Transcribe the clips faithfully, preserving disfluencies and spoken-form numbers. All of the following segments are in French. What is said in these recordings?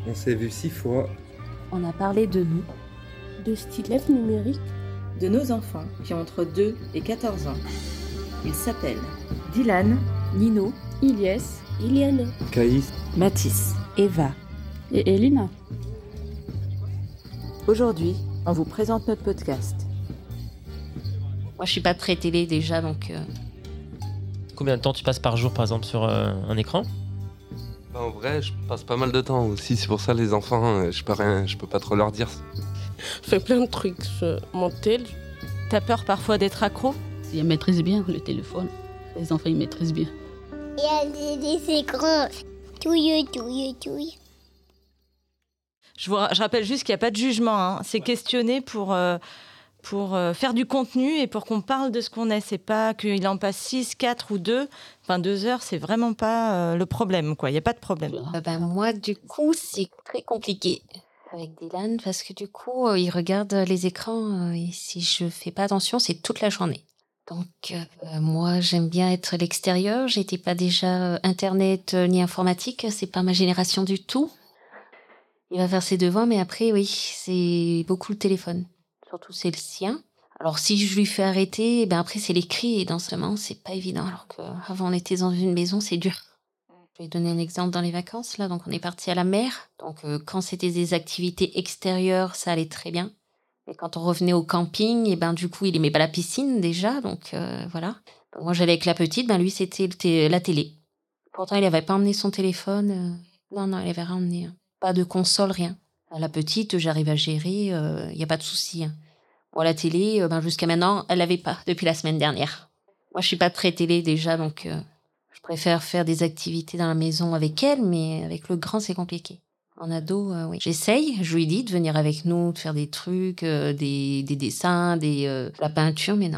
On s'est vu six fois. On a parlé de nous, de stylettes numériques, de nos enfants qui ont entre deux et quatorze ans. Ils s'appellent Dylan, Nino, Ilyes, Iliana, Caïs, Mathis, Eva et Elina. Aujourd'hui, on vous présente notre podcast. Moi, je suis pas très télé déjà, donc... Euh... Combien de temps tu passes par jour, par exemple, sur euh, un écran ? Bah, en vrai, je passe pas mal de temps aussi. C'est pour ça, les enfants, je peux rien, je peux pas trop leur dire. Je fais plein de trucs. Je monte tel. T'as peur parfois d'être accro ? Ils maîtrisent bien le téléphone. Les enfants, ils maîtrisent bien. Il y a des, des écrans. Touille, touille, touille. Je, vous, je rappelle juste qu'il n'y a pas de jugement. Hein. C'est questionner pour, euh, pour euh, faire du contenu et pour qu'on parle de ce qu'on est. C'est pas qu'il en passe six, quatre ou deux. Enfin, deux heures, c'est vraiment pas euh, le problème, quoi. Il n'y a pas de problème. Euh, ben, moi, du coup, c'est très compliqué avec Dylan parce que du coup, euh, il regarde les écrans euh, et si je fais pas attention, c'est toute la journée. Donc, euh, moi, j'aime bien être à l'extérieur. J'étais pas déjà euh, Internet euh, ni informatique. C'est pas ma génération du tout. Il va faire ses devoirs, mais après, oui, c'est beaucoup le téléphone. Surtout, c'est le sien. Alors, si je lui fais arrêter, eh ben après, c'est l'écrit. Et dans ce moment, c'est pas évident. Alors qu'avant, on était dans une maison, c'est dur. Je vais donner un exemple dans les vacances. Là, donc, on est parti à la mer. Donc, euh, quand c'était des activités extérieures, ça allait très bien. Et quand on revenait au camping, eh ben, du coup, il aimait pas la piscine déjà. Donc, euh, voilà. Donc, moi, j'allais avec la petite. Ben, lui, c'était le t- la télé. Pourtant, il avait pas emmené son téléphone. Euh... Non, non, il avait rien emmené. Hein. Pas de console, rien. La petite, j'arrive à gérer, il euh, n'y a pas de souci. Hein. Bon, la télé, euh, ben, jusqu'à maintenant, elle l'avait pas depuis la semaine dernière. Moi, je suis pas très télé déjà, donc euh, je préfère faire des activités dans la maison avec elle, mais avec le grand, c'est compliqué. En ado, euh, oui. J'essaye, je lui dis de venir avec nous, de faire des trucs, euh, des, des dessins, des, euh, la peinture, mais non.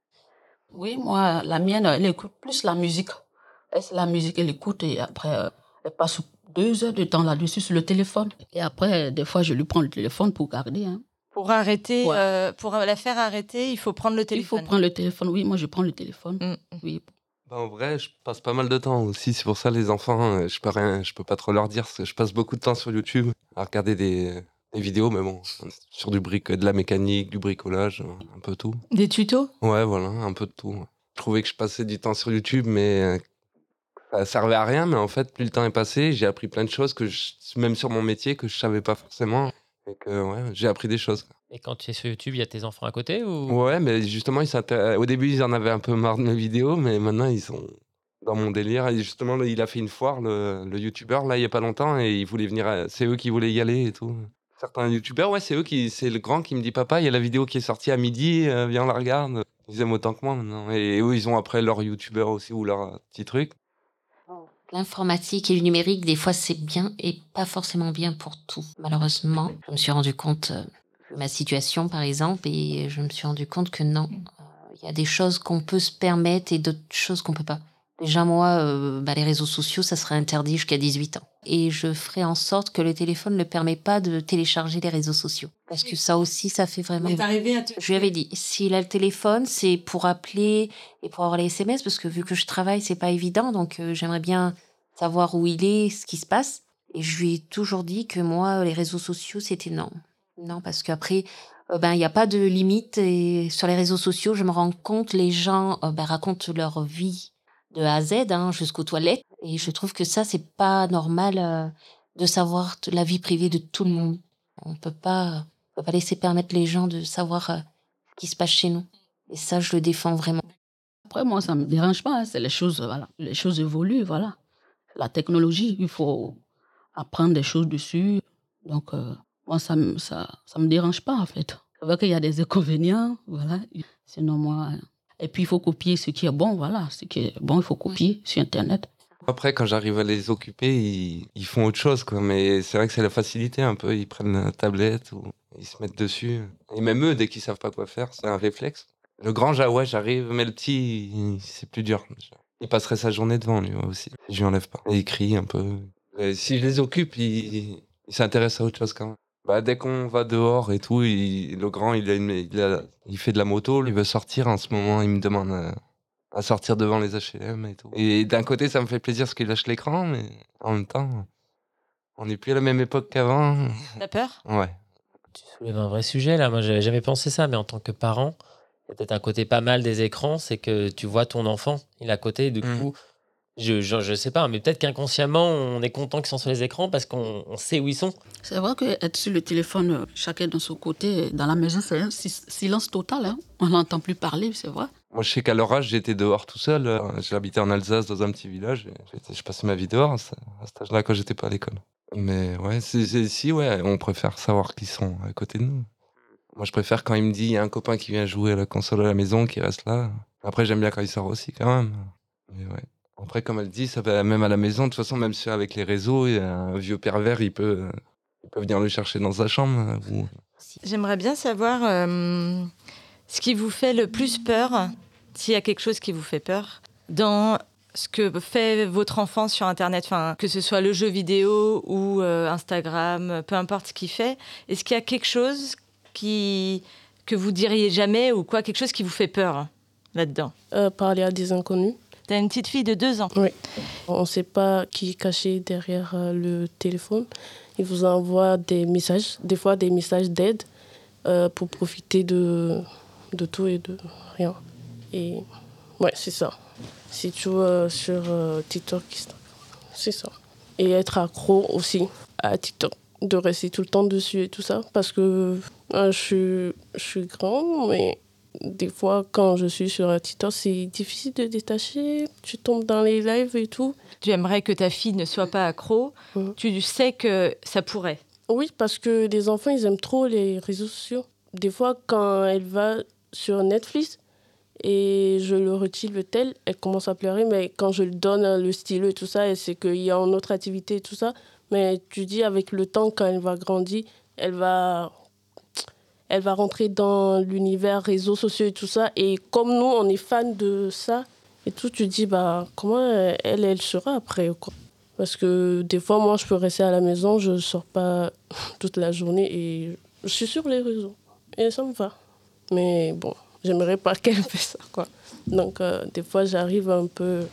Oui, moi, la mienne, elle écoute plus la musique. Elle, c'est la musique, elle écoute et après, euh, elle passe deux heures de temps là-dessus sur le téléphone. Et après, des fois, je lui prends le téléphone pour garder. Hein. Pour arrêter, Ouais. euh, pour la faire arrêter, il faut prendre le téléphone. Il faut prendre le téléphone. Oui, moi, je prends le téléphone. Mmh. Oui. Bah, en vrai, je passe pas mal de temps aussi. C'est pour ça, les enfants, je peux rien, je peux pas trop leur dire. Je passe beaucoup de temps sur YouTube à regarder des, des vidéos, mais bon, sur du bric, de la mécanique, du bricolage, un peu tout. Des tutos ? Ouais, voilà, un peu de tout. Je trouvais que je passais du temps sur YouTube, mais ça servait à rien. Mais en fait, plus le temps est passé, j'ai appris plein de choses que je, même sur mon métier que je savais pas forcément. Et que ouais, j'ai appris des choses. Et quand tu es sur YouTube, il y a tes enfants à côté ou... Ouais, mais justement, ils s'intér- au début, ils en avaient un peu marre de mes vidéos, mais maintenant, ils sont dans mon délire. Et justement, là, il a fait une foire, le, le youtubeur, là, il y a pas longtemps, et il voulait venir. à- C'est eux qui voulaient y aller et tout. Certains youtubeurs, ouais, c'est eux qui. C'est le grand qui me dit, papa, il y a la vidéo qui est sortie à midi, euh, viens, on la regarde. Ils aiment autant que moi maintenant. Et, et eux, ils ont après leur youtubeur aussi ou leur petit truc. L'informatique et le numérique, des fois, c'est bien et pas forcément bien pour tout. Malheureusement, je me suis rendu compte euh, de ma situation, par exemple, et je me suis rendu compte que non, il euh, y a des choses qu'on peut se permettre et d'autres choses qu'on peut pas. Déjà, moi, euh, bah, les réseaux sociaux, ça serait interdit jusqu'à dix-huit ans. Et je ferai en sorte que le téléphone ne permet pas de télécharger les réseaux sociaux. Parce que ça aussi, ça fait vraiment... Mais t'arrivais à te... Je lui avais dit, s'il a le téléphone, c'est pour appeler et pour avoir les S M S, parce que vu que je travaille, c'est pas évident, donc euh, j'aimerais bien savoir où il est, ce qui se passe. Et je lui ai toujours dit que moi, les réseaux sociaux, c'était non. Non, parce qu'après, euh, ben, il n'y a pas de limite. Et sur les réseaux sociaux, je me rends compte, les gens euh, ben, racontent leur vie de A à Z, hein, jusqu'aux toilettes. Et je trouve que ça, c'est pas normal euh, de savoir t- la vie privée de tout le monde. On peut pas, on peut pas laisser permettre les gens de savoir euh, ce qui se passe chez nous. Et ça, je le défends vraiment. Après, moi, ça ne me dérange pas. Hein. C'est les choses, voilà. Les choses évoluent, voilà. La technologie, il faut apprendre des choses dessus. Donc, euh, moi, ça ne me, ça, ça me dérange pas, en fait. C'est vrai qu'il y a des inconvénients, voilà. Sinon, moi... Et puis, il faut copier ce qui est bon, voilà. Ce qui est bon, il faut copier sur Internet. Après, quand j'arrive à les occuper, ils, ils font autre chose, quoi. Mais c'est vrai que c'est la facilité un peu. Ils prennent la tablette ou ils se mettent dessus. Et même eux, dès qu'ils savent pas quoi faire, c'est un réflexe. Le grand, ja- ouais, j'arrive, mais le petit, il- c'est plus dur. Il passerait sa journée devant, lui aussi. Je lui enlève pas. Et il crie un peu. Et si je les occupe, il, il s'intéresse à autre chose quand même. Bah, dès qu'on va dehors et tout, il- le grand, il, a une- il, a- il fait de la moto, il veut sortir en ce moment, il me demande euh, à sortir devant les H et M et tout. Et d'un côté, ça me fait plaisir parce qu'il lâche l'écran, mais en même temps, On n'est plus à la même époque qu'avant. T'as peur ? Ouais. Tu soulèves un vrai sujet là. Moi, j'avais jamais pensé ça, mais en tant que parent, il y a peut-être un côté pas mal des écrans, c'est que tu vois ton enfant, il est à côté, et du Mm. coup, je, je, je sais pas, mais peut-être qu'inconsciemment, on est content qu'ils sont sur les écrans parce qu'on on sait où ils sont. C'est vrai qu'être sur le téléphone, euh, chacun de son côté, dans la maison, c'est un si- silence total. Hein. On n'entend plus parler, c'est vrai. Moi, je sais qu'à leur âge, j'étais dehors tout seul. Euh, J'habitais en Alsace, dans un petit village. et j'étais- Je passais ma vie dehors à ce- à cet âge-là, quand j'étais pas à l'école. Mais ouais, c'est, c'est- si, ouais, on préfère savoir qu'ils sont à côté de nous. Moi, je préfère quand il me dit, il y a un copain qui vient jouer à la console à la maison, qui reste là. Après, j'aime bien quand il sort aussi, quand même. Mais ouais. Après, comme elle dit, ça va même à la maison. De toute façon, même si avec les réseaux, il y a un vieux pervers, il peut, il peut venir le chercher dans sa chambre. Ou... J'aimerais bien savoir euh, ce qui vous fait le plus peur, s'il y a quelque chose qui vous fait peur, dans ce que fait votre enfant sur Internet, enfin, que ce soit le jeu vidéo ou euh, Instagram, peu importe ce qu'il fait. Est-ce qu'il y a quelque chose qui, que vous diriez jamais ou quoi, quelque chose qui vous fait peur là-dedans ? Euh, parler à des inconnus. T'as une petite fille de deux ans. Oui. On ne sait pas qui est caché derrière euh, le téléphone. Il vous envoie des messages, des fois des messages d'aide euh, pour profiter de, de tout et de rien. Et ouais, c'est ça. C'est tout euh, sur euh, TikTok, Instagram. C'est ça. Et être accro aussi à TikTok. De rester tout le temps dessus et tout ça. Parce que euh, je, suis, je suis grande, mais des fois, quand je suis sur TikTok, c'est difficile de détacher. Tu tombes dans les lives et tout. Tu aimerais que ta fille ne soit pas accro. Mmh. Tu sais que ça pourrait. Oui, parce que les enfants, ils aiment trop les réseaux sociaux. Des fois, quand elle va sur Netflix et je le retire le tel, elle commence à pleurer. Mais quand je lui donne le stylo et tout ça, elle sait qu'il y a une autre activité et tout ça. Mais tu dis, avec le temps, quand elle va grandir, elle va... elle va rentrer dans l'univers réseaux sociaux et tout ça. Et comme nous, on est fans de ça et tout, tu te dis, bah, comment elle, elle sera après, quoi. Parce que des fois, moi, je peux rester à la maison, je ne sors pas toute la journée et je suis sur les réseaux. Et ça me va. Mais bon, j'aimerais pas qu'elle fasse ça, quoi. Donc, euh, des fois, j'arrive un peu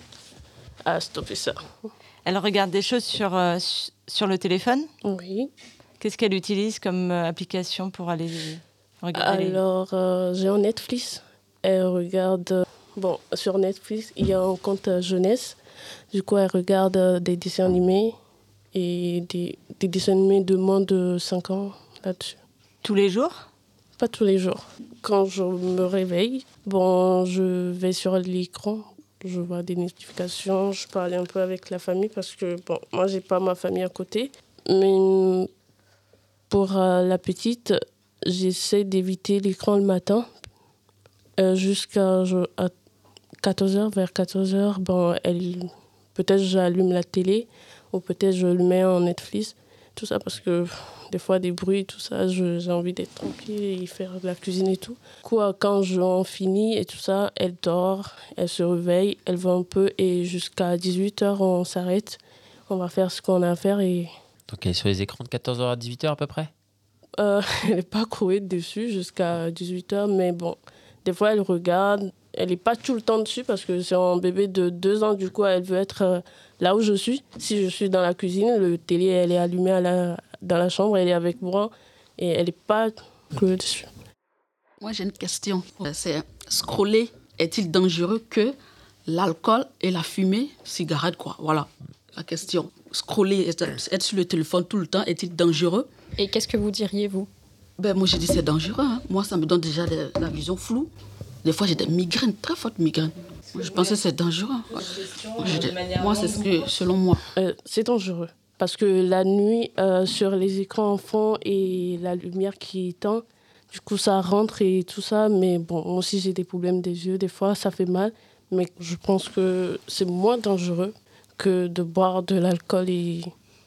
à stopper ça. Elle regarde des choses sur, euh, sur le téléphone ? Oui. Qu'est-ce qu'elle utilise comme euh, application pour aller regarder les... Alors, euh, j'ai un Netflix. Elle regarde... euh, Bon, sur Netflix, il y a un compte euh, jeunesse. Du coup, elle regarde euh, des dessins animés et des, des dessins animés de moins de cinq ans là-dessus. Tous les jours ? Pas tous les jours. Quand je me réveille, bon, je vais sur l'écran. Je vois des notifications. Je parle un peu avec la famille parce que, bon, moi, j'ai pas ma famille à côté. Mais pour euh, la petite, j'essaie d'éviter l'écran le matin euh, jusqu'à je, à quatorze heures. Vers quatorze heures, bon, elle, peut-être j'allume la télé ou peut-être je le mets en Netflix. Tout ça parce que des fois, des bruits, tout ça, je, j'ai envie d'être tranquille et faire de la cuisine et tout. Quoi, quand j'en finis et tout ça, elle dort, elle se réveille, elle va un peu et jusqu'à dix-huit heures, on s'arrête. On va faire ce qu'on a à faire et... Donc elle est sur les écrans de quatorze heures à dix-huit heures à peu près ? Euh, elle n'est pas couée dessus jusqu'à dix-huit heures, mais bon, des fois elle regarde. Elle n'est pas tout le temps dessus parce que c'est un bébé de deux ans, du coup elle veut être euh, là où je suis. Si je suis dans la cuisine, le télé elle est allumée à la, dans la chambre, elle est avec moi et elle n'est pas couée dessus. Moi j'ai une question. C'est scroller, est-il dangereux que l'alcool et la fumée, cigarette quoi ? Voilà la question. Scroller, être sur le téléphone tout le temps, est-il dangereux ? Et qu'est-ce que vous diriez, vous ? Ben, moi, j'ai dit c'est dangereux. Hein. Moi, ça me donne déjà de, la vision floue. Des fois, j'ai des migraines, très fortes migraines. Moi, je pense que c'est dangereux. Ouais. Moi, dit, moi, c'est ce que, selon moi. Euh, c'est dangereux. Parce que la nuit, euh, sur les écrans enfants et la lumière qui éteint, du coup, ça rentre et tout ça. Mais bon, moi aussi, j'ai des problèmes des yeux. Des fois, ça fait mal. Mais je pense que c'est moins dangereux que de boire de l'alcool et,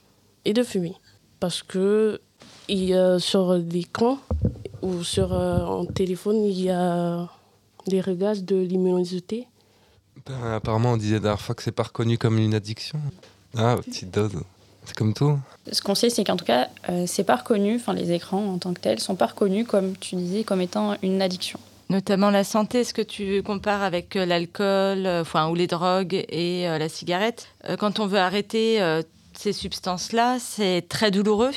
et de fumer. Parce que il y a, sur l'écran ou sur euh, un téléphone, il y a des réglages de luminosité. Ben, apparemment, on disait la dernière fois que c'est pas reconnu comme une addiction. Ah, petite dose. C'est comme tout. Ce qu'on sait, c'est qu'en tout cas, euh, c'est pas reconnu, enfin les écrans en tant que tels sont pas reconnus, comme tu disais, comme étant une addiction. Notamment la santé, est-ce que tu compares avec euh, l'alcool, euh, enfin, ou les drogues et euh, la cigarette ? euh, Quand on veut arrêter, euh, ces substances-là, c'est très douloureux.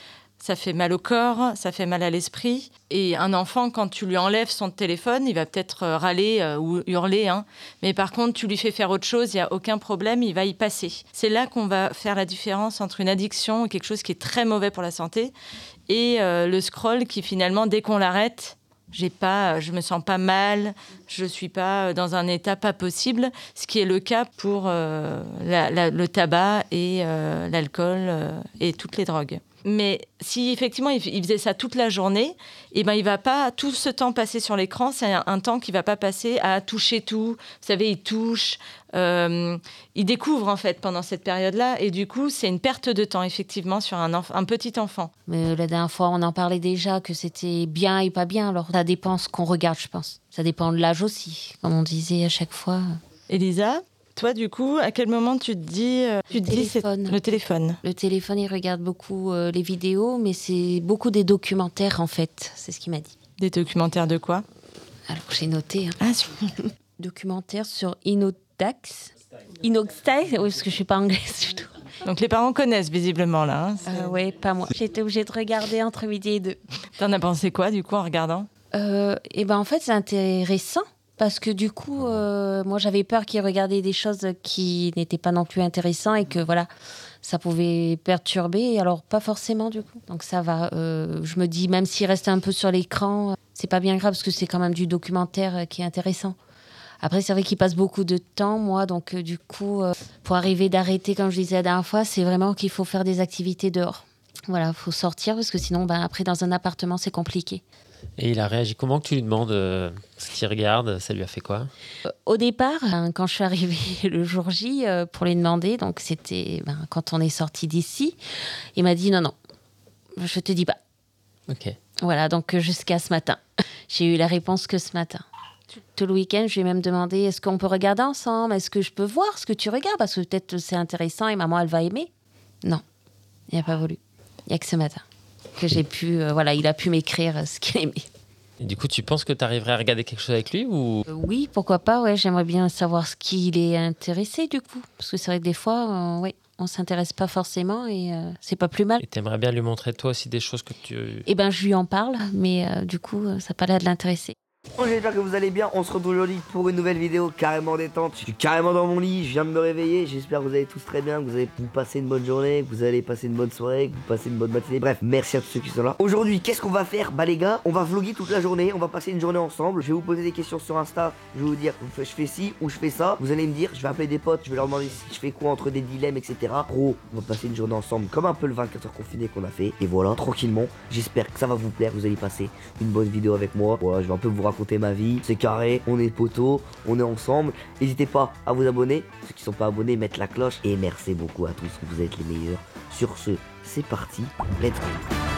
Ça fait mal au corps, ça fait mal à l'esprit. Et un enfant, quand tu lui enlèves son téléphone, il va peut-être râler euh, ou hurler. Hein. Mais par contre, tu lui fais faire autre chose, il n'y a aucun problème, il va y passer. C'est là qu'on va faire la différence entre une addiction, quelque chose qui est très mauvais pour la santé, et euh, le scroll qui finalement, dès qu'on l'arrête, j'ai pas, je me sens pas mal, je suis pas dans un état pas possible, ce qui est le cas pour euh, la, la, le tabac et euh, l'alcool euh, et toutes les drogues. Mais si effectivement il faisait ça toute la journée, eh ben il va pas tout ce temps passer sur l'écran, c'est un, un temps qu'il va pas passer à toucher tout. Vous savez, il touche, euh, il découvre en fait pendant cette période-là, et du coup c'est une perte de temps effectivement sur un, enf- un petit enfant. Mais la dernière fois, on en parlait déjà que c'était bien et pas bien. Alors ça dépend ce qu'on regarde, je pense. Ça dépend de l'âge aussi, comme on disait à chaque fois. Elisa, toi, du coup, à quel moment tu te dis... Euh, tu le, te téléphone. Dis le téléphone. Le téléphone, il regarde beaucoup euh, les vidéos, mais c'est beaucoup des documentaires, en fait. C'est ce qu'il m'a dit. Des documentaires de quoi? Alors, j'ai noté. Hein. Ah, sur... Documentaires sur Inodax. Inoxtyle, oui, parce que je ne suis pas anglaise du tout. Donc, les parents connaissent visiblement, là. Hein, euh, oui, pas moi. J'étais obligée de regarder entre midi et deux. T'en as pensé quoi, du coup, en regardant? euh, Eh bien, en fait, c'est intéressant. Parce que du coup, euh, moi, j'avais peur qu'il regardait des choses qui n'étaient pas non plus intéressantes et que voilà, ça pouvait perturber. Alors, pas forcément du coup. Donc, ça va. Euh, je me dis, même s'il reste un peu sur l'écran, c'est pas bien grave parce que c'est quand même du documentaire qui est intéressant. Après, c'est vrai qu'il passe beaucoup de temps, moi. Donc, euh, du coup, euh, pour arriver d'arrêter, comme je disais la dernière fois, c'est vraiment qu'il faut faire des activités dehors. Voilà, il faut sortir parce que sinon, ben, après, dans un appartement, c'est compliqué. Et il a réagi comment que tu lui demandes euh, ce qu'il regarde? Ça lui a fait quoi? euh, Au départ, hein, quand je suis arrivée le jour J euh, pour lui demander, donc c'était ben, quand on est sorti d'ici, il m'a dit non, non, je te dis pas. Ok. Voilà, donc jusqu'à ce matin. J'ai eu la réponse que ce matin. Tout le week-end, je lui ai même demandé est-ce qu'on peut regarder ensemble? Est-ce que je peux voir ce que tu regardes? Parce que peut-être c'est intéressant et maman, elle va aimer. Non, il n'a pas voulu. Il n'y a que ce matin que j'ai pu, euh, voilà, il a pu m'écrire euh, ce qu'il aimait. Et du coup, tu penses que tu arriverais à regarder quelque chose avec lui ou... euh, Oui, pourquoi pas, ouais, j'aimerais bien savoir ce qu'il est intéressé du coup. Parce que c'est vrai que des fois, euh, ouais, on ne s'intéresse pas forcément et euh, c'est pas plus mal. Et tu aimerais bien lui montrer toi aussi des choses que tu... Eh bien, je lui en parle, mais euh, du coup, ça n'a pas l'air de l'intéresser. Bon, j'espère que vous allez bien, on se retrouve aujourd'hui pour une nouvelle vidéo carrément détente. Je suis carrément dans mon lit, je viens de me réveiller, j'espère que vous allez tous très bien, que vous allez passer une bonne journée, que vous allez passer une bonne soirée, que vous passez une bonne matinée. Bref, merci à tous ceux qui sont là. Aujourd'hui, qu'est-ce qu'on va faire? Bah les gars, on va vlogger toute la journée, on va passer une journée ensemble. Je vais vous poser des questions sur Insta, je vais vous dire je fais ci ou je fais ça. Vous allez me dire, je vais appeler des potes, je vais leur demander si je fais quoi entre des dilemmes, et cetera. Gros, on va passer une journée ensemble comme un peu le vingt-quatre heures confiné qu'on a fait. Et voilà, tranquillement, j'espère que ça va vous plaire, vous allez passer une bonne vidéo avec moi. Voilà, je vais un peu vous raconter ma vie. C'est carré, on est poteaux, on est ensemble. N'hésitez pas à vous abonner, ceux qui sont pas abonnés, mettre la cloche. Et merci beaucoup à tous, vous êtes les meilleurs. Sur ce, c'est parti, let's go.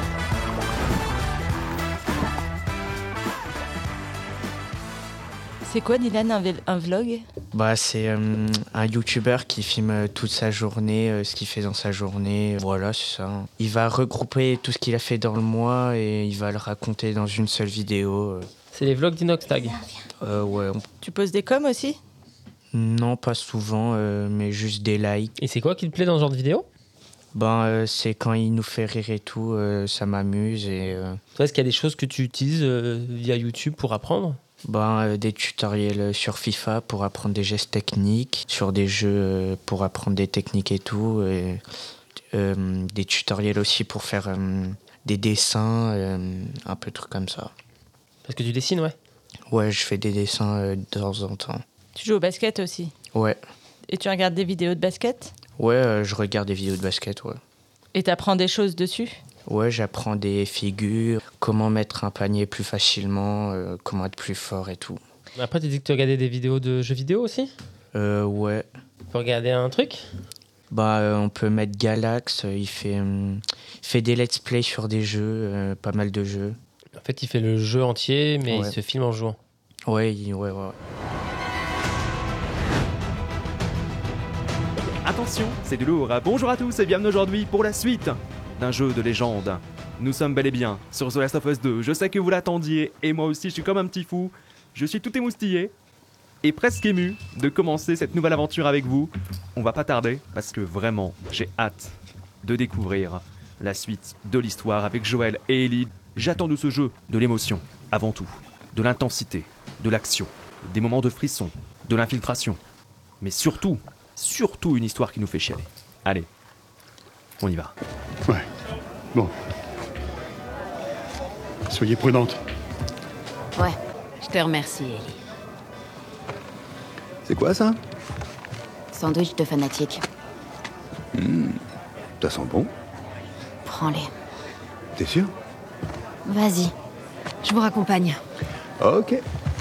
C'est quoi, Dylan, un, vel- un vlog? Bah, c'est euh, un YouTuber qui filme euh, toute sa journée, euh, ce qu'il fait dans sa journée. Voilà, c'est ça. Il va regrouper tout ce qu'il a fait dans le mois et il va le raconter dans une seule vidéo. C'est les vlogs d'Inoxtag. Euh, ouais. On... Tu poses des coms aussi? Non, pas souvent, euh, mais juste des likes. Et c'est quoi qui te plaît dans ce genre de vidéo? Ben, euh, c'est quand il nous fait rire et tout, euh, ça m'amuse. Et, euh... Toi, est-ce qu'il y a des choses que tu utilises euh, via YouTube pour apprendre? Ben, euh, des tutoriels sur FIFA pour apprendre des gestes techniques, sur des jeux euh, pour apprendre des techniques et tout. Et, euh, des tutoriels aussi pour faire euh, des dessins, euh, un peu de trucs comme ça. Parce que tu dessines, ouais? Ouais, je fais des dessins euh, de temps en temps. Tu joues au basket aussi? Ouais. Et tu regardes des vidéos de basket? Ouais, euh, je regarde des vidéos de basket, ouais. Et t'apprends des choses dessus? Ouais, j'apprends des figures, comment mettre un panier plus facilement, euh, comment être plus fort et tout. Après, tu dis que tu regardais des vidéos de jeux vidéo aussi? Euh, ouais. Tu peux regarder un truc? Bah, euh, on peut mettre Galax, euh, il fait, euh, il fait des let's play sur des jeux, euh, pas mal de jeux. En fait, il fait le jeu entier, mais ouais. il se filme en jouant. Ouais, il, ouais, ouais. Attention, c'est du lourd. Bonjour à tous et bienvenue aujourd'hui pour la suite d'un jeu de légende. Nous sommes bel et bien sur The Last of Us deux. Je sais que vous l'attendiez et moi aussi je suis comme un petit fou. Je suis tout émoustillé. et presque ému de commencer cette nouvelle aventure avec vous. On va pas tarder parce que vraiment, j'ai hâte de découvrir la suite de l'histoire avec Joël et Ellie. J'attends de ce jeu de l'émotion, avant tout, de l'intensité, de l'action, des moments de frisson, de l'infiltration, mais surtout, surtout une histoire qui nous fait chialer. Allez, on y va. Ouais, bon. Soyez prudente. Ouais, je te remercie, Ellie. C'est quoi ça? Sandwich de fanatique. Mmh, ça sent bon. Prends-les. T'es sûr? Vas-y, je vous raccompagne. Ok.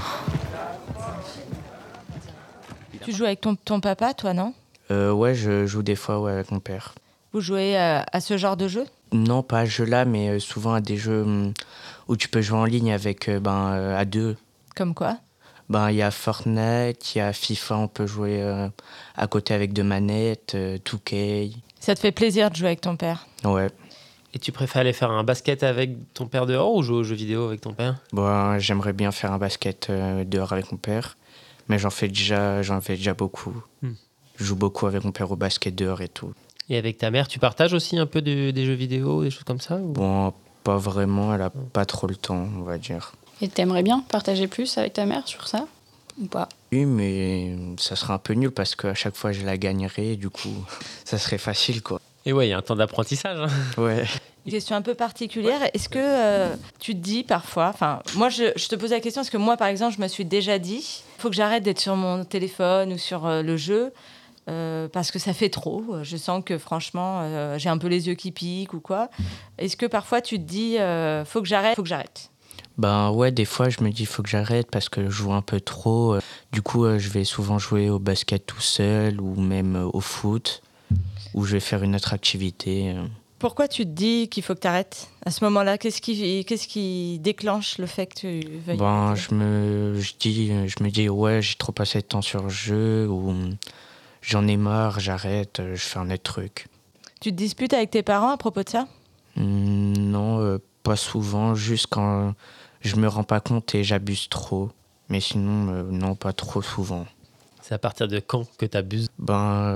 Tu joues avec ton, ton papa, toi, non? Euh, ouais, je joue des fois ouais, avec mon père. Vous jouez euh, à ce genre de jeu? Non, pas à ce jeu-là, mais euh, souvent à des jeux hum, où tu peux jouer en ligne avec euh, ben, euh, à deux. Comme quoi? Ben, il y a Fortnite, il y a FIFA, on peut jouer euh, à côté avec deux manettes, euh, deux K. Ça te fait plaisir de jouer avec ton père? Ouais. Et tu préfères aller faire un basket avec ton père dehors ou jouer aux jeux vidéo avec ton père? Bon, j'aimerais bien faire un basket euh, dehors avec mon père, mais j'en fais déjà, j'en fais déjà beaucoup. Hmm. Je joue beaucoup avec mon père au basket dehors et tout. Et avec ta mère, tu partages aussi un peu de, des jeux vidéo, des choses comme ça ou... Bon, pas vraiment, elle a pas trop le temps, on va dire. Et t'aimerais bien partager plus avec ta mère sur ça? Ou pas? Oui, mais ça serait un peu nul parce qu'à chaque fois je la gagnerais, du coup, ça serait facile, quoi. Et ouais, il y a un temps d'apprentissage. Hein. Ouais. Une question un peu particulière. Est-ce que euh, tu te dis parfois, enfin, moi je, je te pose la question parce que moi par exemple, je me suis déjà dit, il faut que j'arrête d'être sur mon téléphone ou sur euh, le jeu euh, parce que ça fait trop. Je sens que franchement, euh, j'ai un peu les yeux qui piquent ou quoi. Est-ce que parfois tu te dis, euh, faut que j'arrête, faut que j'arrête? Ben ouais, des fois je me dis faut que j'arrête parce que je joue un peu trop. Du coup, euh, je vais souvent jouer au basket tout seul ou même euh, au foot, ou je vais faire une autre activité. Pourquoi tu te dis qu'il faut que tu arrêtes à ce moment-là? Qu'est-ce qui, qu'est-ce qui déclenche le fait que tu veuilles Ben, arrêter? je me, je dis, je me dis ouais, j'ai trop passé de temps sur le jeu ou j'en ai marre, j'arrête, je fais un autre truc. Tu te disputes avec tes parents à propos de ça? Mmh, non, euh, pas souvent, juste quand je me rends pas compte et j'abuse trop. Mais sinon, euh, non, pas trop souvent. C'est à partir de quand que tu abuses? Ben,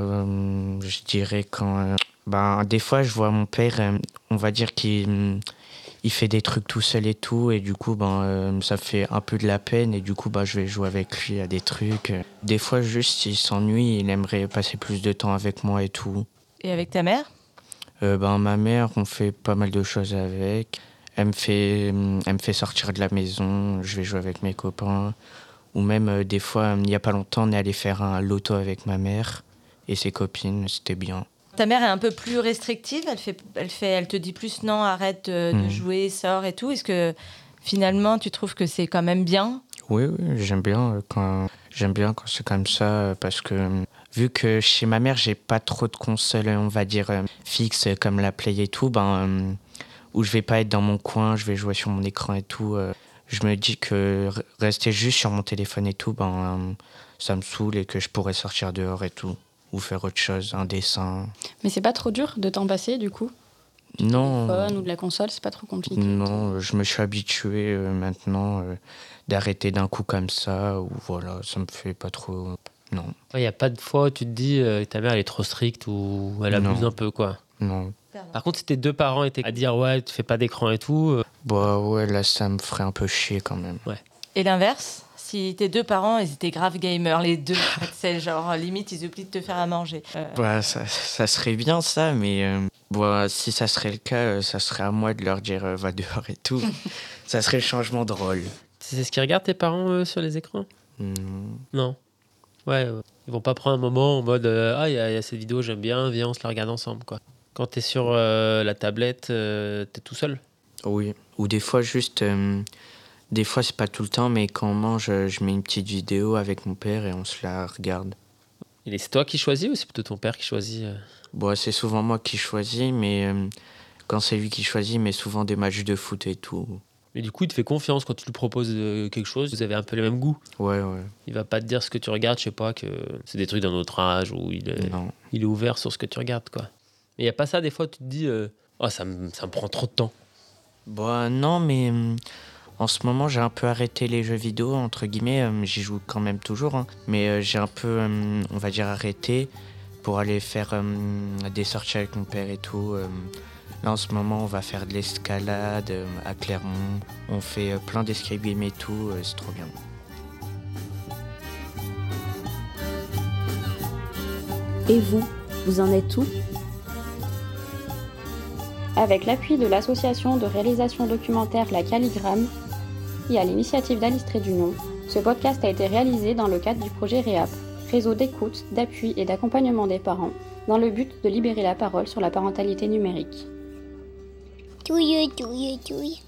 euh, je dirais quand... Euh, ben, des fois, je vois mon père, euh, on va dire qu'il euh, il fait des trucs tout seul et tout, et du coup, ben, euh, ça fait un peu de la peine, et du coup, ben, je vais jouer avec lui à des trucs. Des fois, juste, il s'ennuie, il aimerait passer plus de temps avec moi et tout. Et avec ta mère? euh, ben, Ma mère, on fait pas mal de choses avec. Elle me fait, elle me fait sortir de la maison, je vais jouer avec mes copains. Ou même, euh, des fois, il n'y a pas longtemps, on est allé faire un loto avec ma mère et ses copines, c'était bien. Ta mère est un peu plus restrictive, elle, fait, elle, fait, elle te dit plus non, arrête de, mmh. de jouer, sors et tout. Est-ce que finalement, tu trouves que c'est quand même bien? Oui, oui, j'aime bien quand, j'aime bien quand c'est comme ça, parce que vu que chez ma mère, j'ai pas trop de consoles, on va dire, fixes comme la Play et tout, ben, où je vais pas être dans mon coin, je vais jouer sur mon écran et tout. Je me dis que rester juste sur mon téléphone et tout, ben, ça me saoule et que je pourrais sortir dehors et tout. Ou faire autre chose, un dessin. Mais c'est pas trop dur de t'en passer du coup? Non. Du téléphone ou de la console, c'est pas trop compliqué? Non, je me suis habitué euh, maintenant euh, d'arrêter d'un coup comme ça, ou voilà, ça me fait pas trop... Non. Il n'y a pas de fois où tu te dis euh, ta mère elle est trop stricte ou elle abuse Non. un peu, quoi? Non. Par contre, si tes deux parents étaient à dire ouais, tu fais pas d'écran et tout... Euh... Bah ouais, là ça me ferait un peu chier quand même. Ouais. Et l'inverse? Si tes deux parents, ils étaient grave gamers, les deux, c'est genre limite, ils oublient de te faire à manger. Euh... Bah, ça, ça serait bien ça, mais euh, bah, si ça serait le cas, euh, ça serait à moi de leur dire euh, va dehors et tout. Ça serait le changement de rôle. C'est ce qu'ils regardent tes parents euh, sur les écrans? mmh. Non. Ouais, euh, ils vont pas prendre un moment en mode euh, ah, il y, y a cette vidéo, j'aime bien, viens, on se la regarde ensemble, quoi. Quand t'es sur euh, la tablette, euh, t'es tout seul? Oui. Ou des fois, juste. Euh, des fois, c'est pas tout le temps, mais quand on mange, je mets une petite vidéo avec mon père et on se la regarde. Et c'est toi qui choisis ou c'est plutôt ton père qui choisit? euh... Bon, c'est souvent moi qui choisis, mais euh, quand c'est lui qui choisit, mais souvent des matchs de foot et tout. Mais du coup, il te fait confiance quand tu lui proposes euh, quelque chose. Vous avez un peu les mêmes goûts. Ouais, ouais. Il va pas te dire ce que tu regardes, je sais pas, que c'est des trucs d'un autre âge ou il est, non. il est ouvert sur ce que tu regardes, quoi. Mais il y a pas ça, des fois, tu te dis, euh, oh, ça me ça me prend trop de temps. Bah non, mais En ce moment, j'ai un peu arrêté les jeux vidéo, entre guillemets. Euh, j'y joue quand même toujours, hein. Mais euh, j'ai un peu, euh, on va dire, arrêté pour aller faire euh, des sorties avec mon père et tout. Euh, là, en ce moment, on va faire de l'escalade euh, à Clermont. On fait euh, plein d'escape games et tout. Euh, c'est trop bien. Et vous, vous en êtes où ? Avec l'appui de l'association de réalisation documentaire La Calligramme et à l'initiative d'Alice Trédunion, ce podcast a été réalisé dans le cadre du projet REAP, réseau d'écoute, d'appui et d'accompagnement des parents, dans le but de libérer la parole sur la parentalité numérique. Touille, touille, touille.